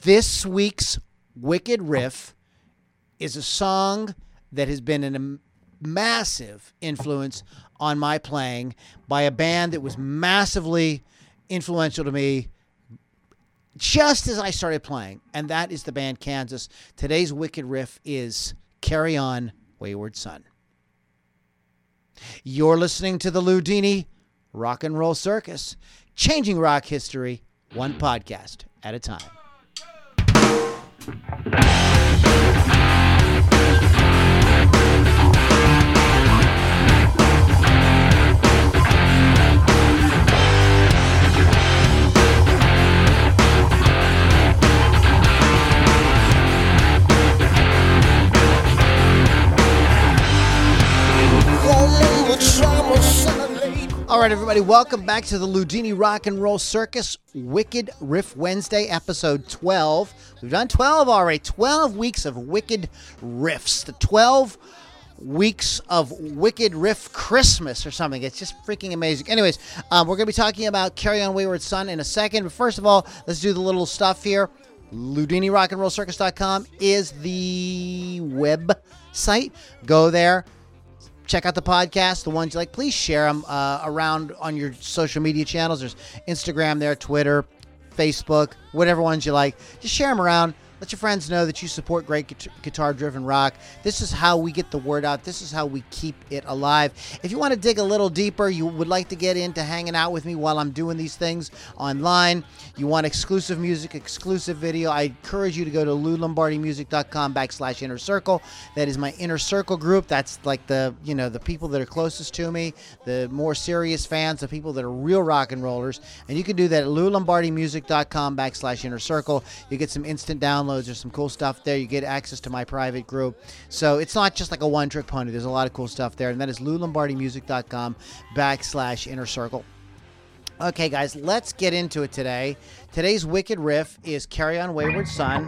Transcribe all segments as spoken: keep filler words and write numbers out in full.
This week's Wicked Riff is a song that has been a massive influence on my playing by a band that was massively influential to me just as I started playing, and that is the band Kansas. Today's Wicked Riff is Carry On, Wayward Son. You're listening to the Ludini Rock and Roll Circus, changing rock history one podcast at a time. All right, everybody, welcome back to the Ludini Rock and Roll Circus Wicked Riff Wednesday, episode twelve. We've done twelve already, twelve weeks of Wicked Riffs, the twelve weeks of Wicked Riff Christmas or something. It's just freaking amazing. Anyways, um, we're going to be talking about Carry On Wayward Son in a second, but first of all, let's do the little stuff here. Ludini Rock and Roll Circus dot com is the website. Go there. Check out the podcast, the ones you like. Please share them uh, around on your social media channels. There's Instagram there, Twitter, Facebook, whatever ones you like. Just share them around. Let your friends know that you support great guitar-driven rock. This is how we get the word out. This is how we keep it alive. If you want to dig a little deeper, you would like to get into hanging out with me while I'm doing these things online, you want exclusive music, exclusive video, I encourage you to go to lou lombardi music dot com backslash inner circle. That is my inner circle group. That's like the, you know, the people that are closest to me, the more serious fans, the people that are real rock and rollers. And you can do that at lou lombardi music dot com backslash inner circle. You get some instant downloads. There's some cool stuff there. You get access to my private group. So it's not just like a one-trick pony. There's a lot of cool stuff there. And that is lou lombardi music dot com backslash inner circle. Okay, guys, let's get into it today. Today's Wicked Riff is Carry On Wayward Son.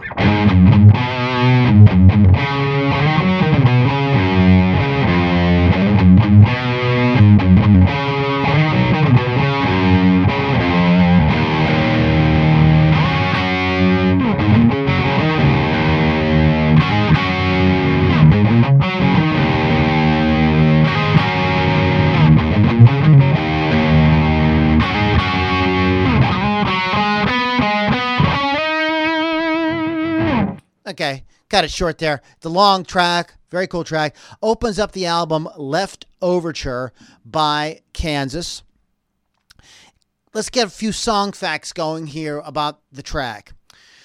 Okay, got it short there. The long track, very cool track, opens up the album Left Overture by Kansas. Let's get a few song facts going here about the track.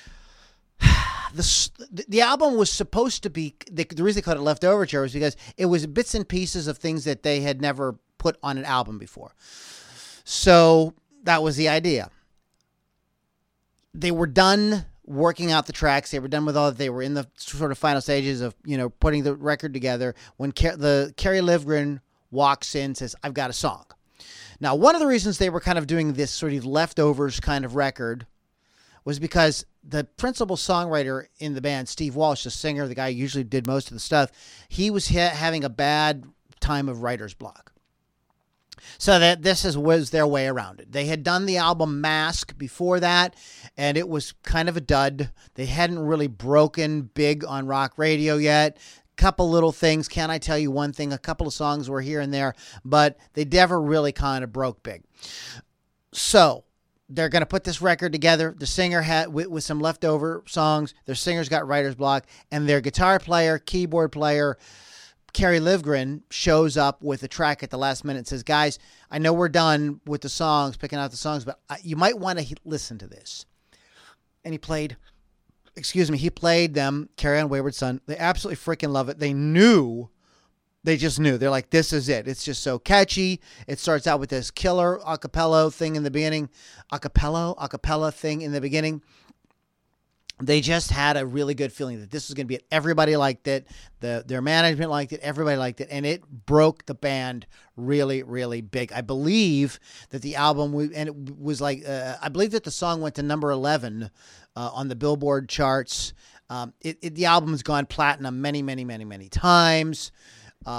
The, the album was supposed to be, the, the reason they called it Left Overture was because it was bits and pieces of things that they had never put on an album before. So that was the idea. They were done working out the tracks. They were done with all that. They were in the sort of final stages of, you know, putting the record together when Car- the Kerry Livgren walks in and says, I've got a song. Now, one of the reasons they were kind of doing this sort of leftovers kind of record was because the principal songwriter in the band, Steve Walsh, the singer, the guy who usually did most of the stuff, he was ha- having a bad time of writer's block. So that this is, was their way around it. They had done the album Mask before that, and it was kind of a dud. They hadn't really broken big on rock radio yet. Couple little things. Can I tell you one thing? A couple of songs were here and there, but they never really kind of broke big. So they're going to put this record together. The singer had with, with some leftover songs. Their singer's got writer's block, and their guitar player, keyboard player, Kerry Livgren, shows up with a track at the last minute and says, guys, I know we're done with the songs, picking out the songs, but you might want to listen to this. And he played, excuse me, he played them, Carry On Wayward Son. They absolutely freaking love it. They knew, they just knew. They're like, this is it. It's just so catchy. It starts out with this killer acapella thing in the beginning, acapella, acapella thing in the beginning. They just had a really good feeling that this was going to be it. Everybody liked it. The, their management liked it. Everybody liked it. And it broke the band really, really big. I believe that the album, and it was like, uh, I believe that the song went to number eleven uh, on the Billboard charts. Um, it, it, the album has gone platinum many, many, many, many times. Um,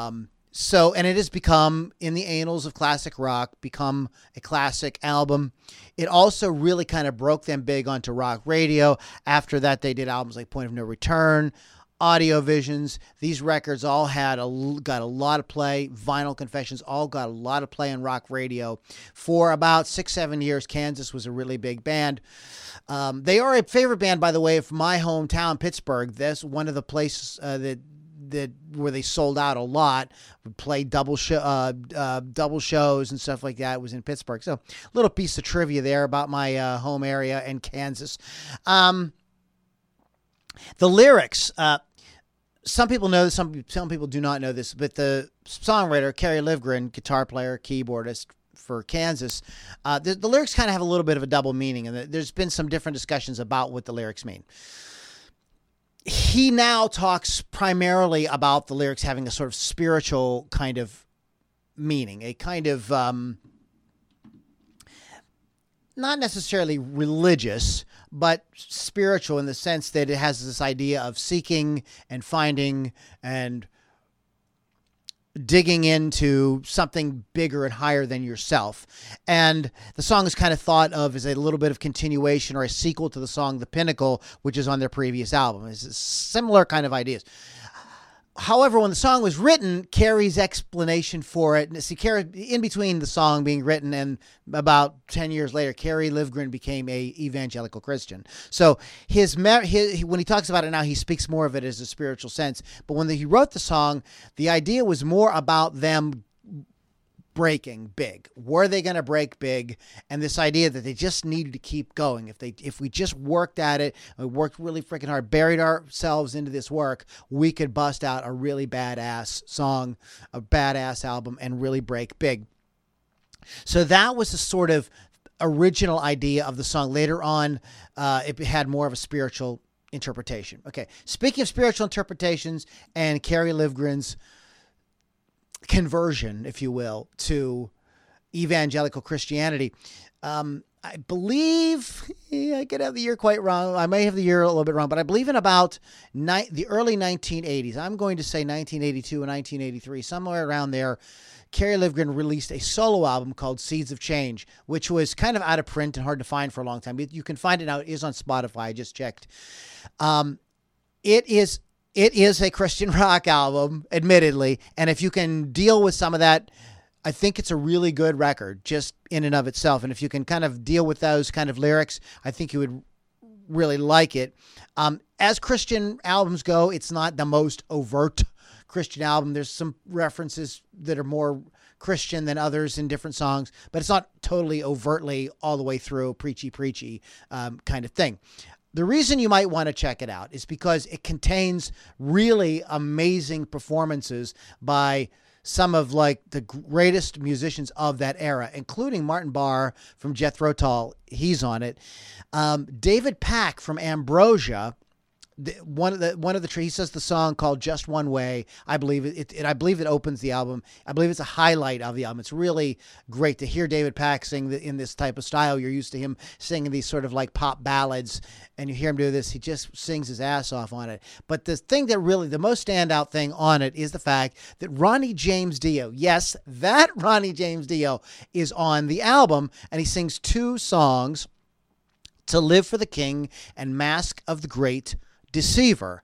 So, and it has become, in the annals of classic rock, become a classic album. It also really kind of broke them big onto rock radio. After that, they did albums like Point of No Return, Audio Visions. These records all had a, got a lot of play. Vinyl Confessions all got a lot of play on rock radio. For about six, seven years, Kansas was a really big band. Um, they are a favorite band, by the way, of my hometown, Pittsburgh. That's one of the places uh, that that where they sold out a lot, would play double show, uh, uh, double shows and stuff like that. It was in Pittsburgh. So a little piece of trivia there about my uh, home area and Kansas. Um, the lyrics, uh, some people know this, some, some people do not know this, but the songwriter, Kerry Livgren, guitar player, keyboardist for Kansas, uh, the, the lyrics kind of have a little bit of a double meaning, and there's been some different discussions about what the lyrics mean. He now talks primarily about the lyrics having a sort of spiritual kind of meaning, a kind of um, not necessarily religious, but spiritual in the sense that it has this idea of seeking and finding and digging into something bigger and higher than yourself. And the song is kind of thought of as a little bit of continuation or a sequel to the song The Pinnacle, which is on their previous album. It's similar kind of ideas. However, when the song was written, Kerry's explanation for it, see, Kerry, in between the song being written and about ten years later, Kerry Livgren became a evangelical Christian. So his, his when he talks about it now, he speaks more of it as a spiritual sense. But when he wrote the song, the idea was more about them breaking big. Were they going to break big? And this idea that they just needed to keep going. If they, if we just worked at it, we worked really freaking hard, buried ourselves into this work, we could bust out a really badass song, a badass album, and really break big. So that was the sort of original idea of the song. Later on, uh, it had more of a spiritual interpretation. Okay. Speaking of spiritual interpretations and Kerry Livgren's conversion, if you will, to evangelical Christianity. Um, I believe, yeah, I could have the year quite wrong. I may have the year a little bit wrong, but I believe in about ni- the early nineteen eighties. I'm going to say nineteen eighty-two and nineteen eighty-three, somewhere around there. Kerry Livgren released a solo album called Seeds of Change, which was kind of out of print and hard to find for a long time. You can find it now. It is on Spotify. I just checked. Um, it is It is a Christian rock album, admittedly, and if you can deal with some of that, I think it's a really good record just in and of itself. And if you can kind of deal with those kind of lyrics, I think you would really like it. Um, as Christian albums go, it's not the most overt Christian album. There's some references that are more Christian than others in different songs, but it's not totally overtly all the way through preachy, preachy um, kind of thing. The reason you might want to check it out is because it contains really amazing performances by some of like the greatest musicians of that era, including Martin Barre from Jethro Tull. He's on it. Um, David Pack from Ambrosia. The, one of the one of the he says the song called Just One Way. I believe it, it, it. I believe it opens the album. I believe it's a highlight of the album. It's really great to hear David Pack sing the, in this type of style. You're used to him singing these sort of like pop ballads, and you hear him do this. He just sings his ass off on it. But the thing that really, the most standout thing on it is the fact that Ronnie James Dio, yes, that Ronnie James Dio is on the album, and he sings two songs, To Live for the King and Mask of the Great Deceiver,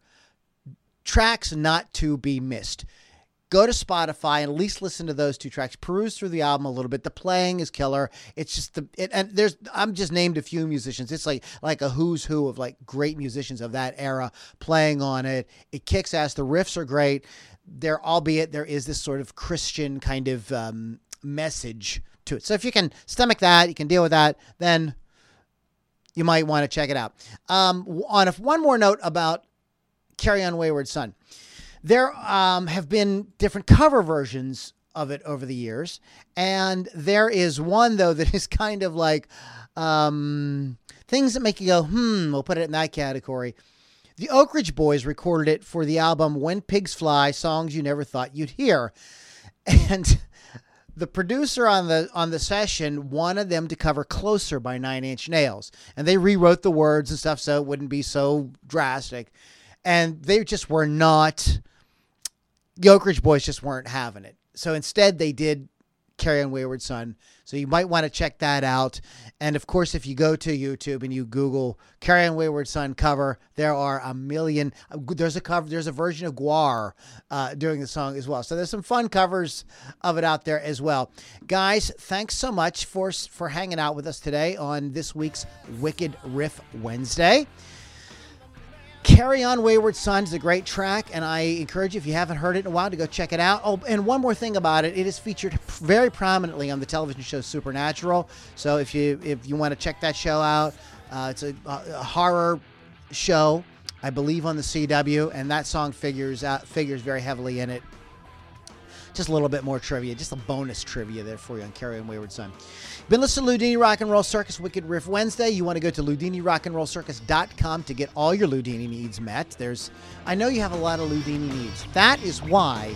tracks not to be missed. Go to Spotify and at least listen to those two tracks. Peruse through the album a little bit. The playing is killer. It's just the it, and there's I'm just named a few musicians. It's like like a who's who of like great musicians of that era playing on it. It kicks ass. The riffs are great. There, albeit there is this sort of Christian kind of um, message to it. So if you can stomach that, you can deal with that, then you might want to check it out. Um, on a, one more note about Carry On Wayward Son. There um, have been different cover versions of it over the years. And there is one, though, that is kind of like um, things that make you go, hmm, we'll put it in that category. The Oak Ridge Boys recorded it for the album When Pigs Fly, Songs You Never Thought You'd Hear. And the producer on the on the session wanted them to cover Closer by Nine Inch Nails. And they rewrote the words and stuff so it wouldn't be so drastic. And they just were not, the Oak Ridge Boys just weren't having it. so instead they did Carry On Wayward Son. So you might want to check that out. And of course, if you go to YouTube and you Google Carry On Wayward Son cover, there are a million. There's a cover. There's a version of Gwar uh, doing the song as well. So there's some fun covers of it out there as well. Guys, thanks so much for for hanging out with us today on this week's Wicked Riff Wednesday. Carry On Wayward Son is a great track, and I encourage you, if you haven't heard it in a while, to go check it out. Oh, and one more thing about it, it is featured very prominently on the television show Supernatural. So if you if you want to check that show out, uh, it's a, a horror show, I believe, on the C W, and that song figures out, figures very heavily in it. Just a little bit more trivia, just a bonus trivia there for you on Carry On Wayward Son. Been listening to Loudini Rock and Roll Circus Wicked Riff Wednesday. You want to go to Loudini Rock and Roll Circus dot com to get all your Loudini needs met. There's, I know you have a lot of Loudini needs. That is why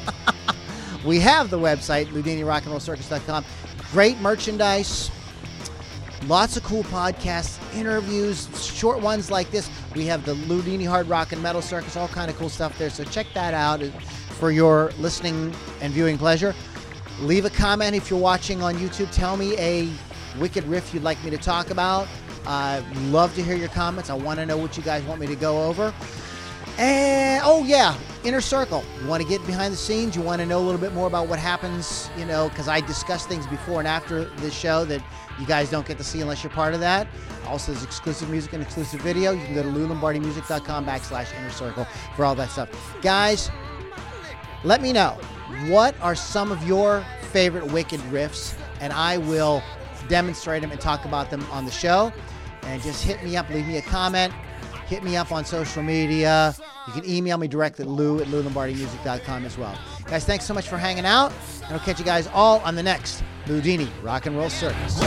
we have the website, Loudini Rock and Roll Circus dot com. Great merchandise, lots of cool podcasts, interviews, short ones like this. We have the Loudini Hard Rock and Metal Circus, all kind of cool stuff there. So check that out for your listening and viewing pleasure. Leave a comment if you're watching on YouTube. Tell me a wicked riff you'd like me to talk about. I uh, love to hear your comments. I want to know what you guys want me to go over. And, oh yeah, Inner Circle. You want to get behind the scenes? You want to know a little bit more about what happens, you know, because I discuss things before and after this show that you guys don't get to see unless you're part of that. Also, there's exclusive music and exclusive video. You can go to lou lombardi music dot com backslash Inner Circle for all that stuff. Guys, let me know, what are some of your favorite Wicked riffs, and I will demonstrate them and talk about them on the show. And just hit me up, leave me a comment, hit me up on social media. You can email me directly at lou at lou lombardi music dot com as well. Guys, thanks so much for hanging out, and I'll catch you guys all on the next Loudini Rock and Roll Circus.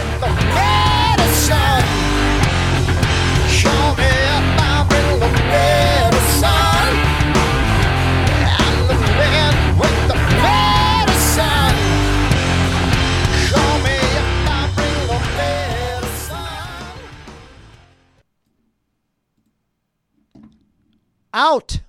Out.